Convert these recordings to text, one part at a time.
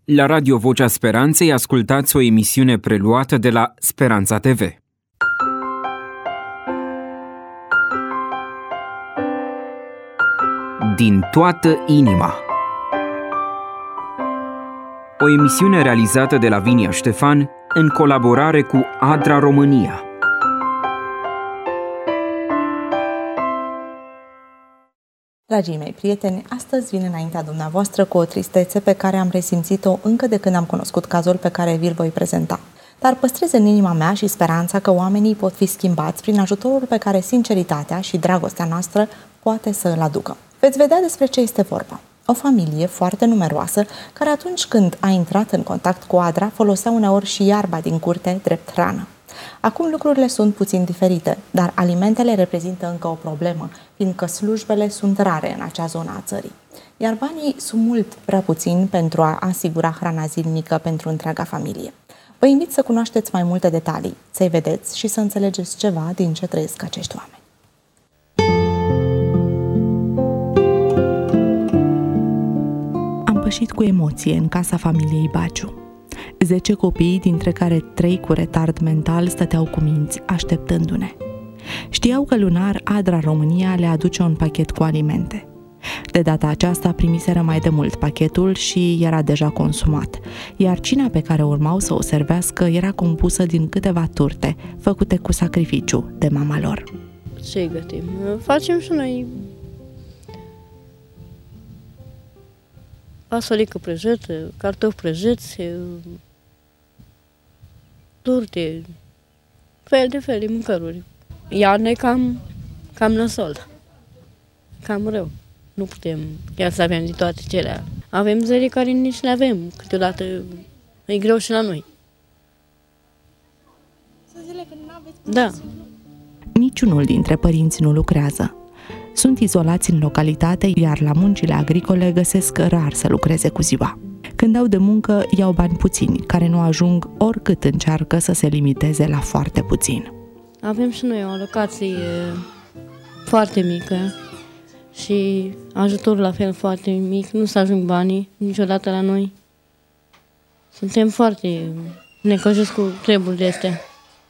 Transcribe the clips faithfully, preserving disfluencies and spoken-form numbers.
La Radio Vocea Speranței ascultați o emisiune preluată de la Speranța T V. Din toată inima. O emisiune realizată de Lavinia Ștefan în colaborare cu Adra România. Dragii mei prieteni, astăzi vin înaintea dumneavoastră cu o tristețe pe care am resimțit-o încă de când am cunoscut cazul pe care vi-l voi prezenta. Dar păstrez în inima mea și speranța că oamenii pot fi schimbați prin ajutorul pe care sinceritatea și dragostea noastră poate să îl aducă. Veți vedea despre ce este vorba. O familie foarte numeroasă, care atunci când a intrat în contact cu Adra, folosea uneori și iarba din curte drept hrană. Acum lucrurile sunt puțin diferite, dar alimentele reprezintă încă o problemă, fiindcă slujbele sunt rare în acea zonă a țării. Iar banii sunt mult prea puțini pentru a asigura hrana zilnică pentru întreaga familie. Vă invit să cunoașteți mai multe detalii, să-i vedeți și să înțelegeți ceva din ce trăiesc acești oameni. Am pășit cu emoție în casa familiei Baciu. Zece copii, dintre care trei cu retard mental, stăteau cu minți, așteptându-ne. Știau că lunar Adra România le aduce un pachet cu alimente. De data aceasta primiseră mai de mult pachetul și era deja consumat, iar cina pe care urmau să o servească era compusă din câteva turte, făcute cu sacrificiu de mama lor. Ce gătim? Facem și noi fasolică prăjită, cartofi prăjiți, turte, fel de fel de mâncăruri. Iarna e cam, cam nasol, cam rău. Nu putem chiar să avem de toate cele. Avem zile care nici le avem, câteodată e greu și la noi. Sunt zile când nu aveți. Da. Niciunul dintre părinți nu lucrează. Sunt izolați în localitate, iar la muncile agricole găsesc rar să lucreze cu ziua. Când au de muncă, iau bani puțini, care nu ajung oricât încearcă să se limiteze la foarte puțin. Avem și noi o alocație foarte mică și ajutorul la fel foarte mic. Nu se ajung banii niciodată la noi. Suntem foarte necăjiți cu treburile astea.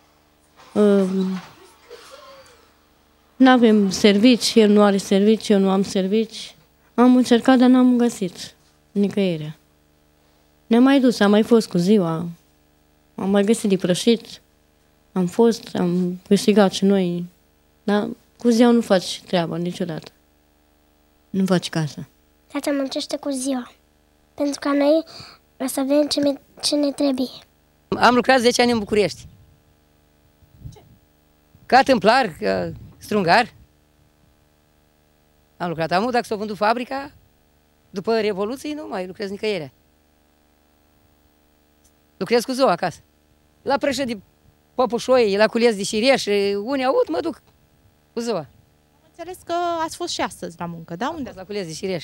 Nu avem servici, el nu are servici, eu nu am servici. Am încercat, dar n-am găsit nicăieri. Ne-am mai dus, am mai fost cu ziua, am mai găsit de prășit, am fost, am câștigat și noi, dar cu ziua nu faci treaba niciodată. Nu faci casă. Tata muncește cu ziua, pentru ca noi să avem ce, me- ce ne trebuie. Am lucrat zece ani în București. Ca tâmplar, ca strungar. Am lucrat. Am dacă s-a vândut fabrica, după Revoluție nu mai lucrez nicăieri. Lucrez cu zoa acasă. La prășă de păpușoi, la cules de șireș, unii aud, mă duc cu zoa. Am înțeles că ați fost și astăzi la muncă, da? Unde? La cules de șireș.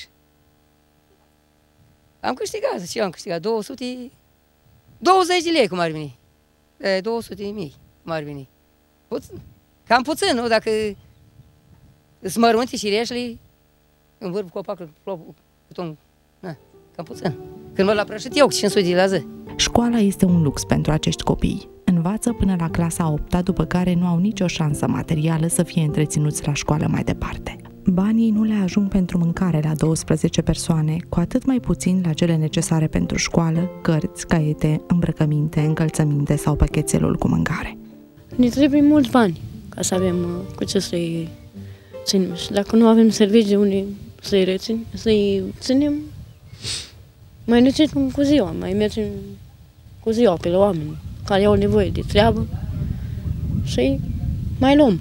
Am câștigat, ce am câștigat? două sute, douăzeci de lei, cum ar veni. două sute de mii, cum ar veni. Puțin. Cam puțin, nu? Dacă îți mărunți șireșle, în vârf copacul, un, na, cam puțin. Când mă la prășit, eu cinci sute de la zi. Școala este un lux pentru acești copii. Învață până la clasa a opta, după care nu au nicio șansă materială să fie întreținuți la școală mai departe. Banii nu le ajung pentru mâncare la douăsprezece persoane, cu atât mai puțin la cele necesare pentru școală, cărți, caiete, îmbrăcăminte, încălțăminte sau pachetelul cu mâncare. Ne trebuie mulți bani ca să avem cu ce să-i ținem. Și dacă nu avem servicii de unde să-i reținem, să-i ținem, mai ne ținem cu ziua, mai mergem cu ziua pe la oameni care au nevoie de treabă și mai luăm.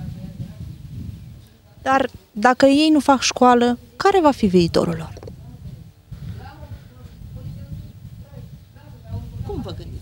Dar dacă ei nu fac școală, care va fi viitorul lor? Cum vă gândiți?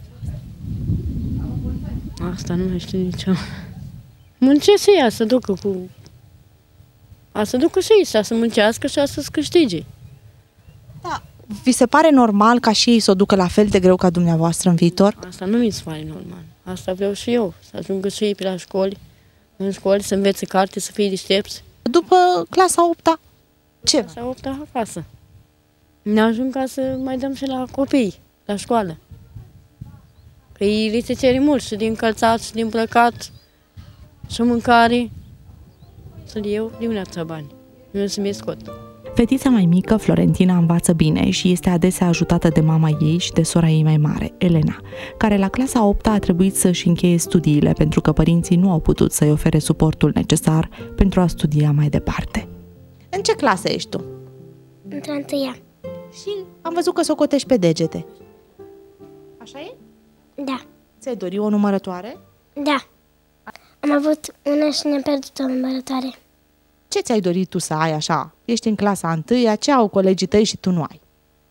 Asta nu mai știu nici eu. Muncesc ea să ducă cu... A să ducă și ei, să muncească și a să-ți câștige. Da. Vi se pare normal ca și ei să o ducă la fel de greu ca dumneavoastră în viitor? Asta nu mi se pare normal. Asta vreau și eu, să ajungă și ei pe la școli, în școli, să învețe carte, să fie deștepți. După clasa a opta, ce? Clasa a opta acasă. Ne ajung ca să mai dăm și la copii, la școală. Că ei li se cere mult și din călțat, și din plăcat, și mâncare. Să-l iau dimineața bani. Nu să mi scot. Fetița mai mică, Florentina, învață bine și este adesea ajutată de mama ei și de sora ei mai mare, Elena, care la clasa a opta a trebuit să-și încheie studiile pentru că părinții nu au putut să-i ofere suportul necesar pentru a studia mai departe. În ce clasă ești tu? Într-a întâia. Și am văzut că socotești pe degete. Așa e? Da. Ți-ai dori o numărătoare? Da. Am avut una și ne-am pierdut o numărătoare. Ce ți-ai dorit tu să ai așa? Ești în clasa întâia, ce au colegii tăi și tu nu ai?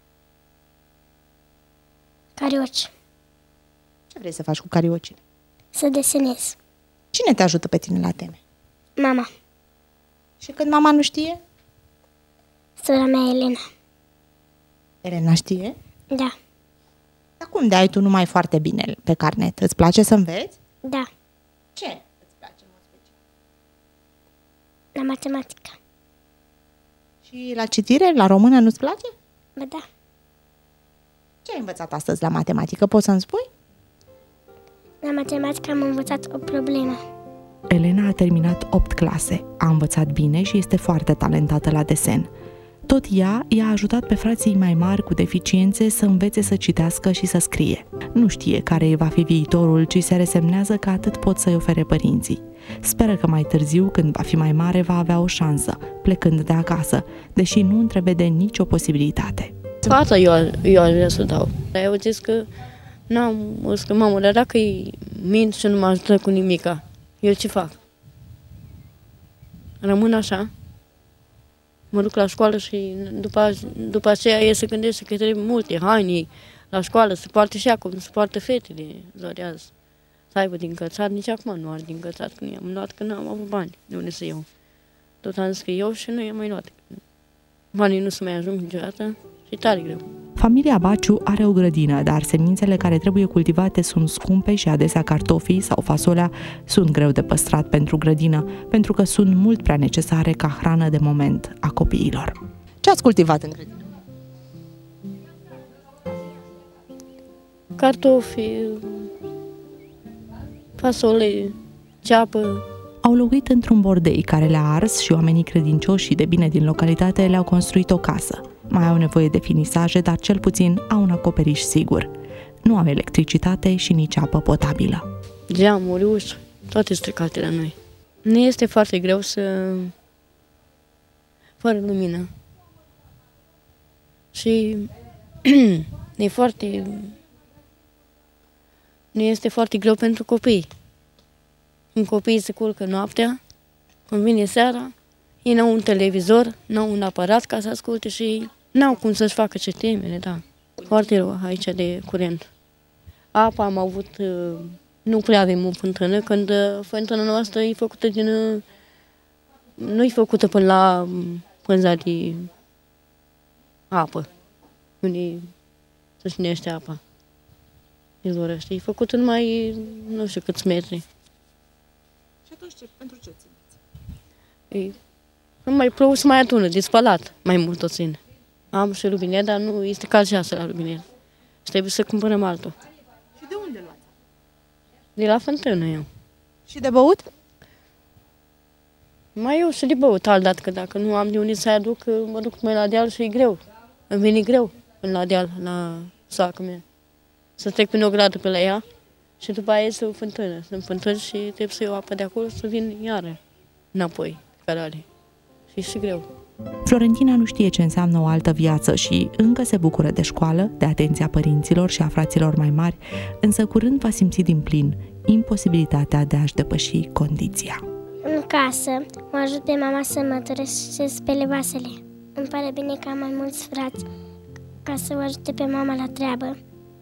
Carioci. Ce vrei să faci cu cariocile? Să desenez. Cine te ajută pe tine la teme? Mama. Și când mama nu știe? Sora mea, Elena. Elena știe? Da. Dar cum de ai tu numai foarte bine pe carnet? Îți place să înveți? Da. Ce îți place în mod special? La matematică. Și la citire, la română, nu-ți place? Ba da. Ce ai învățat astăzi la matematică? Poți să-mi spui? La matematică am învățat o problemă. Elena a terminat opt clase, a învățat bine și este foarte talentată la desen. Tot ea i-a ajutat pe frații mai mari cu deficiențe să învețe să citească și să scrie. Nu știe care va fi viitorul, ci se resemnează că atât pot să-i ofere părinții. Speră că mai târziu, când va fi mai mare, va avea o șansă, plecând de acasă, deși nu întrevede nicio posibilitate. Fata eu, eu aș vrea să dau. Dar eu zis că n-am, o zis că mamă, dar dacă îi mint și nu mă ajută cu nimica, eu ce fac? Rămân așa? Mă duc la școală și după, după aceea e să gândește că trebuie multe haine la școală, se poartă și acum, se poartă fetele ziua de azi. Să aibă din cățat, nici acum nu are din cățat, când i-am luat, că n-am avut bani de unde să iau. Tot am zis că eu și nu i-am mai luat. Banii nu se mai ajung niciodată și tare greu. Familia Baciu are o grădină, dar semințele care trebuie cultivate sunt scumpe și adesea cartofii sau fasolea sunt greu de păstrat pentru grădină, pentru că sunt mult prea necesare ca hrană de moment a copiilor. Ce ați cultivat în grădină? Cartofi, fasole, ceapă. Au locuit într-un bordei care le-a ars și oamenii credincioși și de bine din localitate le-au construit o casă. Mai au nevoie de finisaje, dar cel puțin au un acoperiș sigur. Nu au electricitate și nici apă potabilă. Geamuri, uși, toate stricate la noi. Ne este foarte greu să... fără lumină. Și e foarte... ne este foarte greu pentru copii. Când copiii se culcă noaptea, când vine seara, ei n-au un televizor, n-au un aparat ca să asculte și n-au cum să-și facă ce temele, da. Foarte rău aici de curent. Apa am avut, nu prea avem o fântână, când fântâna noastră e făcută din... nu e făcută până la pânza de apă, unde se ținește apa. Izvorăște. E făcută numai, nu știu câți metri. Și atunci ce, pentru ce țineți? E, nu mai plouă să mai adună, de spălat, mai mult o țin. Am și rubinet, dar nu este cald și asta la rubinet. Și trebuie să cumpărăm altul. Și de unde luați? De la fântână eu. Și de băut? Mai eu și de băut alt dat, că dacă nu am de unde să aduc, mă duc mai la deal și e greu. Îmi vine greu până la deal, la soacră mea. Să trec prin o gradă pe la ea și după aia este o fântână. Sunt fântâni și trebuie să iau apă de acolo să vin iară înapoi, care are. Și e și greu. Florentina nu știe ce înseamnă o altă viață și încă se bucură de școală, de atenția părinților și a fraților mai mari, însă curând va simți din plin imposibilitatea de a-și depăși condiția. În casă mă ajut pe mama să mătură și să spele vasele. Îmi pare bine că am mai mulți frați ca să o ajute pe mama la treabă.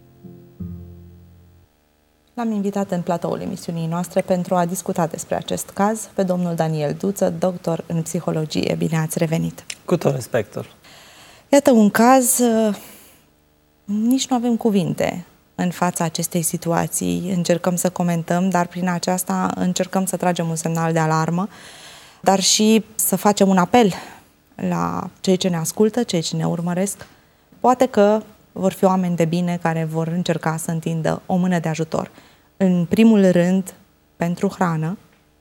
L-am invitat în platoul emisiunii noastre pentru a discuta despre acest caz pe domnul Daniel Duță, doctor în psihologie. Bine ați revenit! Cu tot respectul! Iată un caz, nici nu avem cuvinte în fața acestei situații. Încercăm să comentăm, dar prin aceasta încercăm să tragem un semnal de alarmă, dar și să facem un apel la cei ce ne ascultă, cei ce ne urmăresc, Poate că vor fi oameni de bine care vor încerca să întindă o mână de ajutor. În primul rând pentru hrană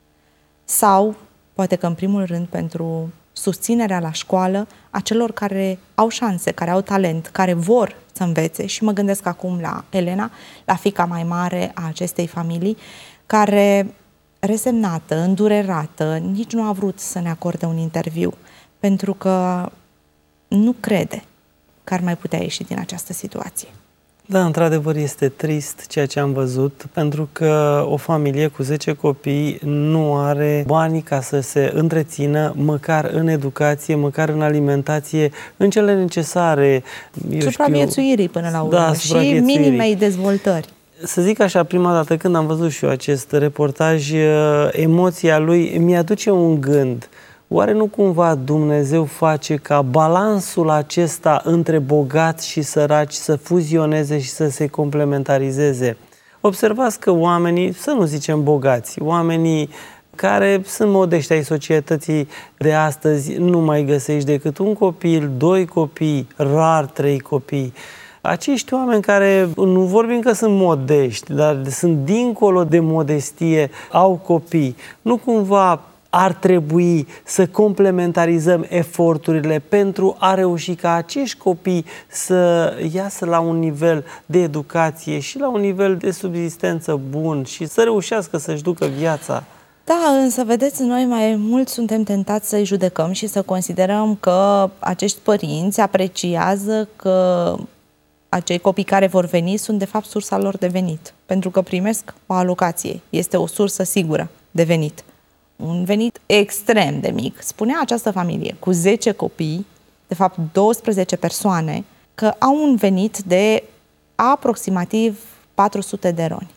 sau poate că în primul rând pentru susținerea la școală a celor care au șanse, care au talent, care vor să învețe. Și mă gândesc acum la Elena, la fiica mai mare a acestei familii, care, resemnată, îndurerată, nici nu a vrut să ne acorde un interviu, pentru că nu crede că ar mai putea ieși din această situație. Da, într-adevăr este trist ceea ce am văzut, pentru că o familie cu zece copii nu are banii ca să se întrețină măcar în educație, măcar în alimentație, în cele necesare. Supraviețuirii până la urmă, da, și minimei dezvoltări. Să zic așa, prima dată când am văzut și eu acest reportaj, emoția lui mi-aduce un gând. Oare nu cumva Dumnezeu face ca balansul acesta între bogați și săraci să fuzioneze și să se complementarizeze? Observați că oamenii, să nu zicem bogați, oamenii care sunt modești ai societății de astăzi, nu mai găsești decât un copil, doi copii, rar trei copii. Acești oameni care, nu vorbim că sunt modești, dar sunt dincolo de modestie, au copii. Nu cumva ar trebui să complementarizăm eforturile pentru a reuși ca acești copii să iasă la un nivel de educație și la un nivel de subzistență bun și să reușească să-și ducă viața? Da, însă, vedeți, noi mai mult suntem tentați să-i judecăm și să considerăm că acești părinți apreciază că acei copii care vor veni sunt, de fapt, sursa lor de venit, pentru că primesc o alocație. Este o sursă sigură de venit. Un venit extrem de mic. Spunea această familie cu zece copii, de fapt douăsprezece persoane, că au un venit de aproximativ patru sute de roni.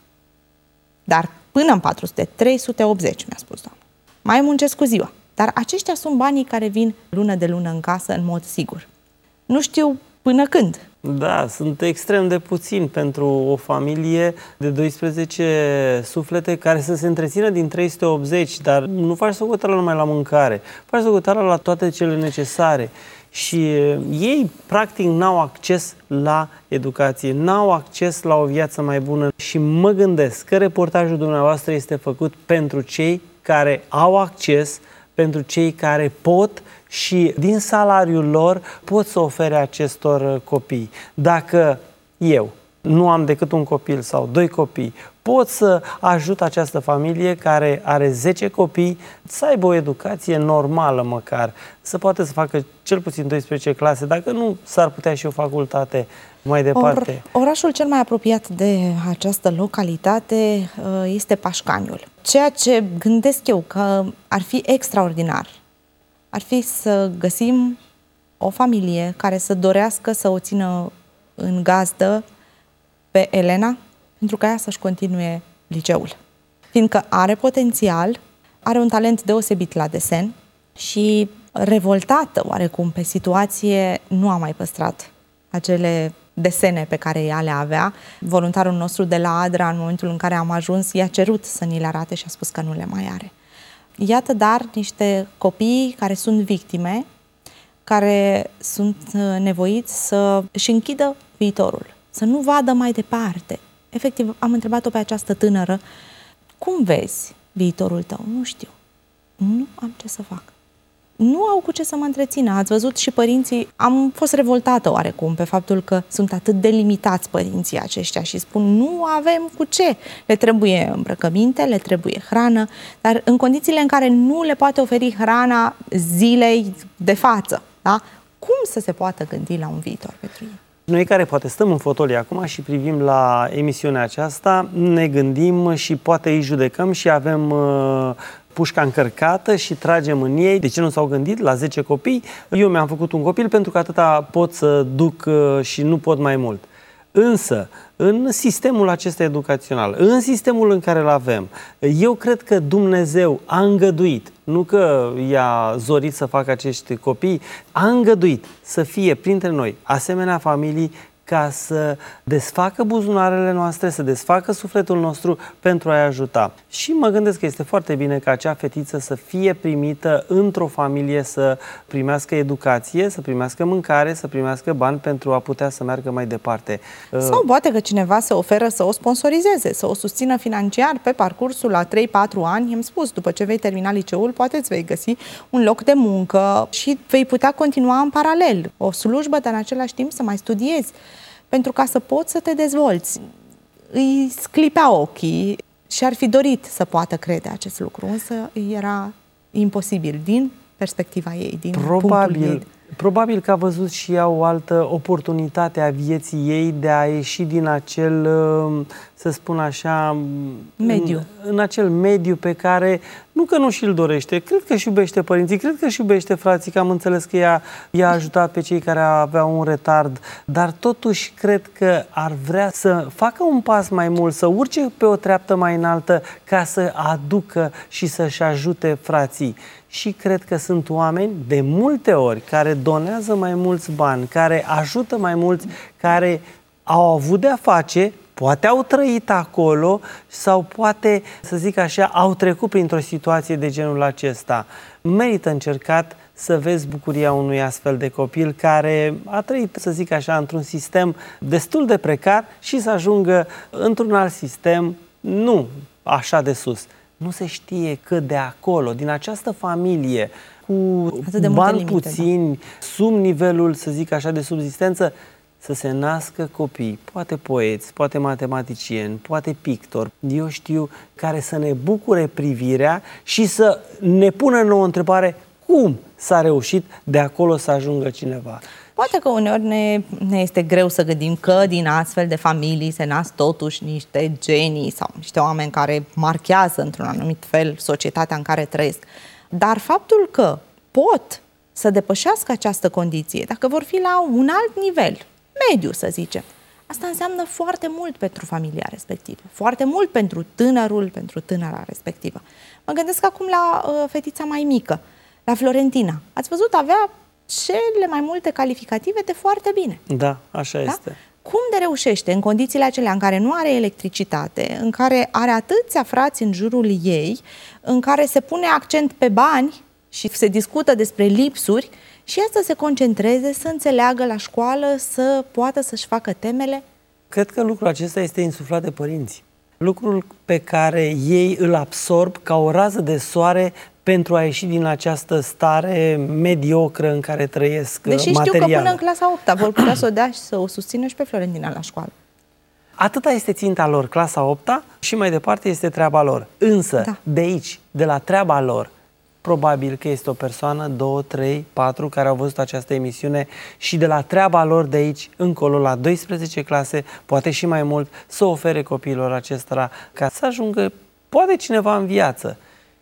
Dar până în patru sute, trei sute optzeci, mi-a spus doamna. Mai muncesc cu ziua. Dar aceștia sunt banii care vin lună de lună în casă în mod sigur. Nu știu până când. Da, sunt extrem de puțini pentru o familie de doisprezece suflete care să se întrețină din trei sute optzeci, dar nu faci socoteală numai la mâncare, faci socoteală la toate cele necesare. Și ei, practic, n-au acces la educație, n-au acces la o viață mai bună. Și mă gândesc că reportajul dumneavoastră este făcut pentru cei care au acces, pentru cei care pot și din salariul lor pot să ofere acestor copii. Dacă eu nu am decât un copil sau doi copii, pot să ajut această familie care are zece copii să aibă o educație normală măcar, să poată să facă cel puțin doisprezece clase, dacă nu s-ar putea și o facultate mai departe. Or, orașul cel mai apropiat de această localitate este Pașcaniul. Ceea ce gândesc eu că ar fi extraordinar ar fi să găsim o familie care să dorească să o țină în gazdă pe Elena, pentru ca ea să-și continue liceul. Fiindcă are potențial, are un talent deosebit la desen și, revoltată oarecum pe situație, nu a mai păstrat acele desene pe care ea le avea. Voluntarul nostru de la Adra, în momentul în care am ajuns, i-a cerut să ni le arate și a spus că nu le mai are. Iată, dar, niște copii care sunt victime, care sunt nevoiți să își închidă viitorul, să nu vadă mai departe. Efectiv, am întrebat-o pe această tânără, cum vezi viitorul tău? Nu știu. Nu am ce să fac. Nu au cu ce să mă întrețină. Ați văzut și părinții, am fost revoltată oarecum pe faptul că sunt atât de limitați părinții aceștia și spun nu avem cu ce. Le trebuie îmbrăcăminte, le trebuie hrană, dar în condițiile în care nu le poate oferi hrana zilei de față, da? Cum să se poată gândi la un viitor pentru ei? Noi care poate stăm în fotolii acum și privim la emisiunea aceasta, ne gândim și poate îi judecăm și avem uh, pușca încărcată și tragem în ei. De ce nu s-au gândit la zece copii? Eu mi-am făcut un copil pentru că atâta pot să duc uh, și nu pot mai mult. Însă, în sistemul acesta educațional, în sistemul în care îl avem, eu cred că Dumnezeu a îngăduit, nu că i-a zorit să facă acești copii, a îngăduit să fie printre noi asemenea familii ca să desfacă buzunarele noastre, să desfacă sufletul nostru pentru a-i ajuta. Și mă gândesc că este foarte bine ca acea fetiță să fie primită într-o familie, să primească educație, să primească mâncare, să primească bani pentru a putea să meargă mai departe. Sau poate că cineva se oferă să o sponsorizeze, să o susțină financiar pe parcursul la trei patru ani. I-am spus, după ce vei termina liceul, poate îți vei găsi un loc de muncă și vei putea continua în paralel o slujbă, dar în același timp să mai studiezi, pentru ca să poți să te dezvolți. Îi sclipea ochii și ar fi dorit să poată crede acest lucru, însă era imposibil din perspectiva ei, din Probabil. punctul ei. Probabil că a văzut și ea o altă oportunitate a vieții ei de a ieși din acel, să spun așa, mediu. În, în acel mediu pe care, nu că nu și-l dorește, cred că și iubește părinții, cred că și iubește frații, că am înțeles că ea i-a ajutat pe cei care aveau un retard, dar totuși cred că ar vrea să facă un pas mai mult, să urce pe o treaptă mai înaltă ca să aducă și să-și ajute frații. Și cred că sunt oameni de multe ori care donează mai mulți bani, care ajută mai mulți, care au avut de-a face, poate au trăit acolo sau poate, să zic așa, au trecut printr-o situație de genul acesta. Merită încercat să vezi bucuria unui astfel de copil care a trăit, să zic așa, într-un sistem destul de precar și să ajungă într-un alt sistem, nu așa de sus. Nu se știe că de acolo, din această familie, cu bani limite, puțini, da. Sub nivelul, să zic așa, de subzistență, să se nască copii, poate poeți, poate matematicieni, poate pictori, eu știu, care să ne bucure privirea și să ne pună nouă o întrebare, cum s-a reușit de acolo să ajungă cineva. Poate că uneori ne, ne este greu să gândim că din astfel de familii se nasc totuși niște genii sau niște oameni care marchează într-un anumit fel societatea în care trăiesc. Dar faptul că pot să depășească această condiție, dacă vor fi la un alt nivel, mediu să zicem, asta înseamnă foarte mult pentru familia respectivă, foarte mult pentru tânărul, pentru tânăra respectivă. Mă gândesc acum la uh, fetița mai mică, la Florentina. Ați văzut, avea cele mai multe calificative de foarte bine. Da, așa da? este. Cum de reușește în condițiile acelea în care nu are electricitate, în care are atâția frați în jurul ei, în care se pune accent pe bani și se discută despre lipsuri și ea să se concentreze, să înțeleagă la școală, să poată să-și facă temele? Cred că lucrul acesta este insuflat de părinți. Lucrul pe care ei îl absorb ca o rază de soare pentru a ieși din această stare mediocră în care trăiesc Deși materială. știu că până în clasa a opta vor putea să o dea și să o susțină și pe Florentina la școală. Atâta este ținta lor, clasa a opta, și mai departe este treaba lor. Însă, da. de aici, de la treaba lor, probabil că este o persoană, două, trei, patru, care au văzut această emisiune și de la treaba lor de aici încolo, la doisprezece clase, poate și mai mult, să ofere copiilor acestora ca să ajungă, poate cineva în viață.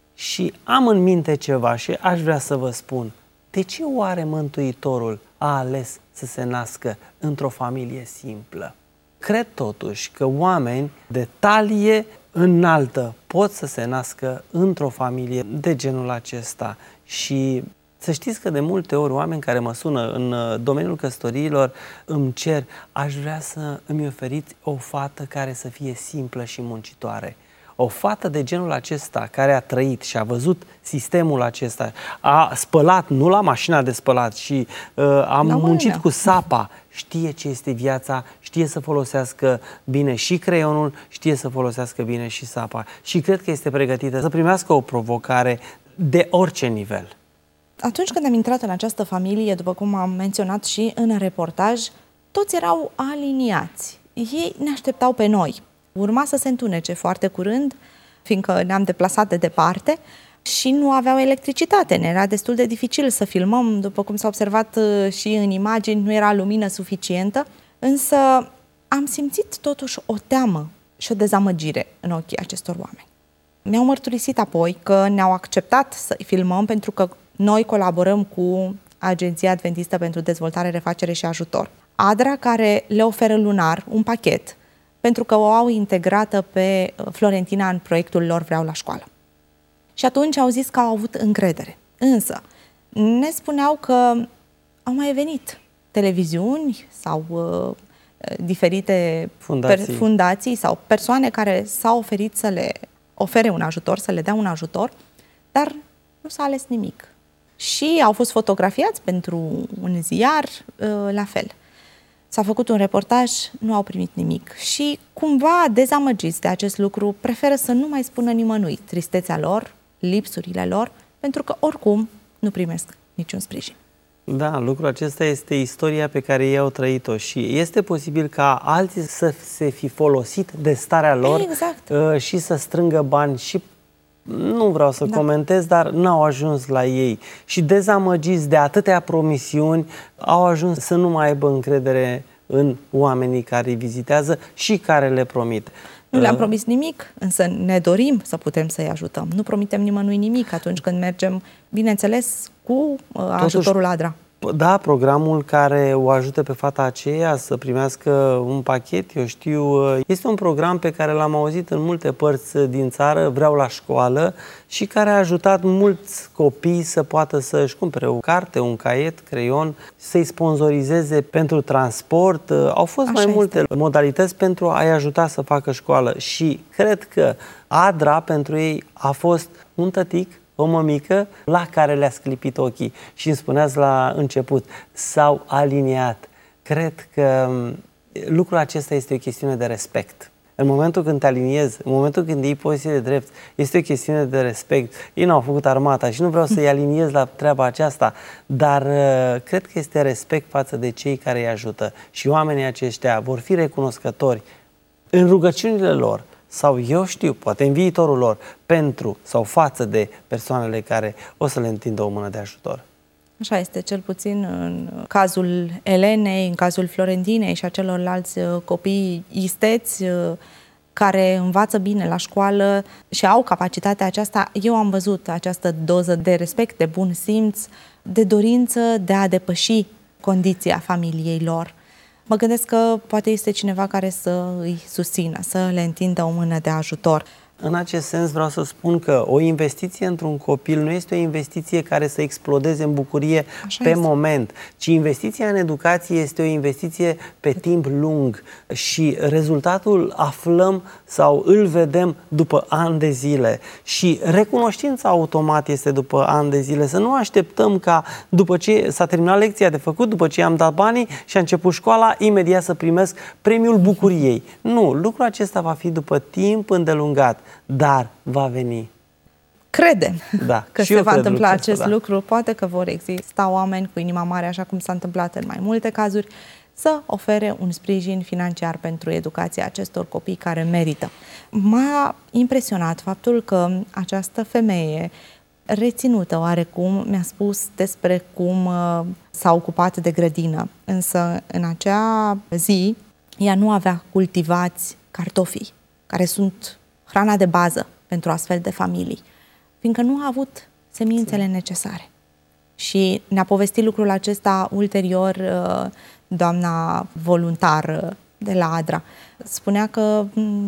Și am în minte ceva și aș vrea să vă spun, de ce oare Mântuitorul a ales să se nască într-o familie simplă? Cred totuși că oameni de talie înaltă pot să se nască într-o familie de genul acesta. Și să știți că de multe ori oameni care mă sună în domeniul căsătoriilor îmi cer, aș vrea să îmi oferiți o fată care să fie simplă și muncitoare. O fată de genul acesta care a trăit și a văzut sistemul acesta, a spălat, nu la mașina de spălat, și uh, a la muncit mâine cu sapa, știe ce este viața, știe să folosească bine și creionul, știe să folosească bine și sapa. Și cred că este pregătită să primească o provocare de orice nivel. Atunci când am intrat în această familie, după cum am menționat și în reportaj, toți erau aliniați. Ei ne așteptau pe noi. Urma să se întunece foarte curând, fiindcă ne-am deplasat de departe și nu aveau electricitate. Ne era destul de dificil să filmăm, după cum s-a observat și în imagini, nu era lumină suficientă, însă am simțit totuși o teamă și o dezamăgire în ochii acestor oameni. Mi-au mărturisit apoi că ne-au acceptat să filmăm pentru că noi colaborăm cu Agenția Adventistă pentru Dezvoltare, Refacere și Ajutor. ADRA, care le oferă lunar un pachet pentru că o au integrată pe Florentina în proiectul lor Vreau la școală. Și atunci au zis că au avut încredere. Însă ne spuneau că au mai venit televiziuni sau uh, diferite fundații. fundații sau persoane care s-au oferit să le ofere un ajutor, să le dea un ajutor, dar nu s-a ales nimic. Și au fost fotografiați pentru un ziar, la fel. S-a făcut un reportaj, nu au primit nimic. Și cumva dezamăgiți de acest lucru, preferă să nu mai spună nimănui tristețea lor, lipsurile lor, pentru că oricum nu primesc niciun sprijin. Da, lucrul acesta este istoria pe care ei au trăit-o și este posibil ca alții să se fi folosit de starea lor exact. și să strângă bani și nu vreau să da. comentez, dar n-au ajuns la ei. Și dezamăgiți de atâtea promisiuni, au ajuns să nu mai aibă încredere în oamenii care îi vizitează și care le promit. Nu le-am promis nimic, însă ne dorim să putem să-i ajutăm. Nu promitem nimănui nimic atunci când mergem, bineînțeles, cu Totuși, ajutorul ADRA. Da, programul care o ajută pe fata aceea să primească un pachet, eu știu, este un program pe care l-am auzit în multe părți din țară, Vreau la școală, și care a ajutat mulți copii să poată să-și cumpere o carte, un caiet, creion, să-i sponsorizeze pentru transport. Au fost Așa mai este. multe modalități pentru a-i ajuta să facă școală și cred că ADRA pentru ei a fost un tătic, o mămică la care le-a sclipit ochii și îmi spuneați la început, s-au aliniat. Cred că lucrul acesta este o chestiune de respect. În momentul când te aliniezi, în momentul când iei poziție de drept, este o chestiune de respect. Ei n-au făcut armata și nu vreau să-i aliniez la treaba aceasta, dar uh, cred că este respect față de cei care îi ajută și oamenii aceștia vor fi recunoscători în rugăciunile lor, sau eu știu, poate în viitorul lor, pentru sau față de persoanele care o să le întindă o mână de ajutor. Așa este, cel puțin în cazul Elenei, în cazul Florentinei și a celorlalți copii isteți care învață bine la școală și au capacitatea aceasta. Eu am văzut această doză de respect, de bun simț, de dorință de a depăși condiția familiei lor. Mă gândesc că poate este cineva care să îi susțină, să le întindă o mână de ajutor. În acest sens vreau să spun că o investiție într-un copil nu este o investiție care să explodeze în bucurie Așa pe este. moment, ci investiția în educație este o investiție pe timp lung și rezultatul aflăm sau îl vedem după ani de zile și recunoștința automat este după ani de zile. Să nu așteptăm ca după ce s-a terminat lecția de făcut, după ce am dat banii și a început școala, imediat să primesc premiul bucuriei. Nu, lucrul acesta va fi după timp îndelungat. Dar va veni. Credem da, că și se va întâmpla acest da. lucru. Poate că vor exista oameni cu inima mare, așa cum s-a întâmplat în mai multe cazuri, să ofere un sprijin financiar pentru educația acestor copii care merită. M-a impresionat faptul că această femeie reținută oarecum mi-a spus despre cum uh, s-a ocupat de grădină. Însă în acea zi ea nu avea cultivați cartofii, care sunt hrana de bază pentru astfel de familii, fiindcă nu a avut semințele necesare. Și ne-a povestit lucrul acesta ulterior doamna voluntară de la ADRA. Spunea că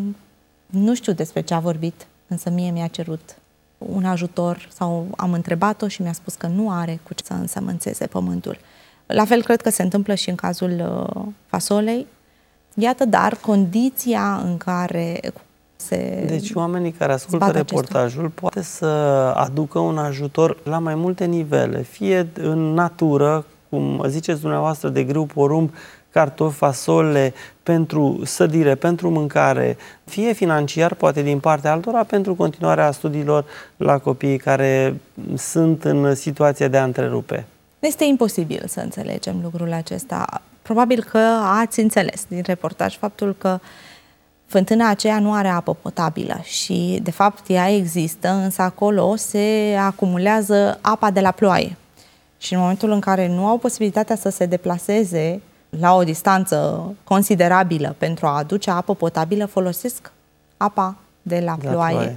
nu știu despre ce a vorbit, însă mie mi-a cerut un ajutor sau am întrebat-o și mi-a spus că nu are cu ce să însămânțeze pământul. La fel cred că se întâmplă și în cazul fasolei. Iată, dar condiția în care se... Deci oamenii care ascultă reportajul poate să aducă un ajutor la mai multe nivele, fie în natură, cum ziceți dumneavoastră, de grâu, porumb, cartofi, fasole, pentru sădire, pentru mâncare, fie financiar, poate din partea altora, pentru continuarea studiilor la copiii care sunt în situația de a întrerupe. Este imposibil să înțelegem lucrul acesta. Probabil că ați înțeles din reportaj faptul că fântâna aceea nu are apă potabilă și, de fapt, ea există, însă acolo se acumulează apa de la ploaie. Și în momentul în care nu au posibilitatea să se deplaseze la o distanță considerabilă pentru a aduce apă potabilă, folosesc apa de la, de ploaie. la ploaie.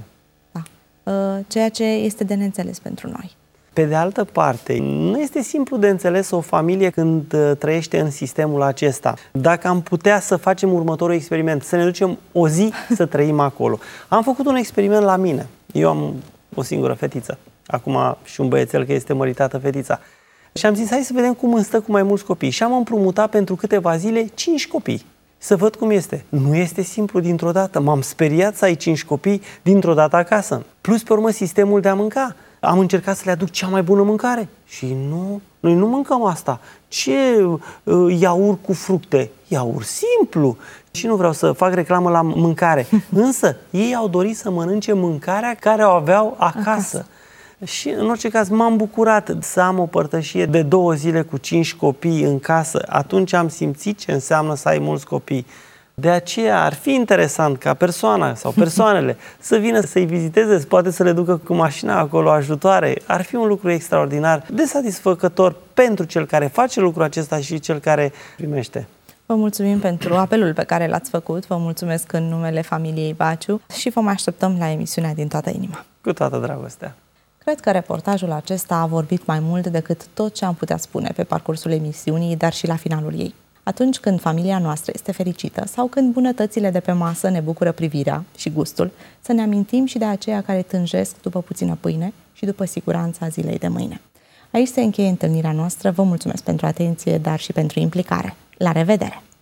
Da. Ceea ce este de neînțeles pentru noi. Pe de altă parte, nu este simplu de înțeles o familie când trăiește în sistemul acesta. Dacă am putea să facem următorul experiment, să ne ducem o zi să trăim acolo. Am făcut un experiment la mine. Eu am o singură fetiță. Acum și un băiețel, că este măritată fetița. Și am zis, hai să vedem cum îmi stă cu mai mulți copii. Și am împrumutat pentru câteva zile cinci copii. să văd cum este. Nu este simplu dintr-o dată. M-am speriat să ai cinci copii dintr-o dată acasă. Plus, pe urmă, sistemul de a mânca. Am încercat să le aduc cea mai bună mâncare. Și nu, noi nu mâncăm asta. Ce uh, iaurt cu fructe? Iaurt simplu. Și nu vreau să fac reclamă la mâncare. Însă, ei au dorit să mănânce mâncarea care o aveau acasă. acasă. Și, în orice caz, m-am bucurat să am o părtășie de două zile cu cinci copii în casă. Atunci am simțit ce înseamnă să ai mulți copii. De aceea ar fi interesant ca persoana sau persoanele să vină să-i viziteze, poate să le ducă cu mașina acolo ajutoare. Ar fi un lucru extraordinar de satisfăcător pentru cel care face lucrul acesta și cel care primește. Vă mulțumim pentru apelul pe care l-ați făcut, vă mulțumesc în numele familiei Baciu și vă mai așteptăm la emisiunea Din toată inima. Cu toată dragostea. Cred că reportajul acesta a vorbit mai mult decât tot ce am putea spune pe parcursul emisiunii, dar și la finalul ei. Atunci când familia noastră este fericită sau când bunătățile de pe masă ne bucură privirea și gustul, să ne amintim și de aceia care tânjesc după puțină pâine și după siguranța zilei de mâine. Aici se încheie întâlnirea noastră, vă mulțumesc pentru atenție, dar și pentru implicare. La revedere!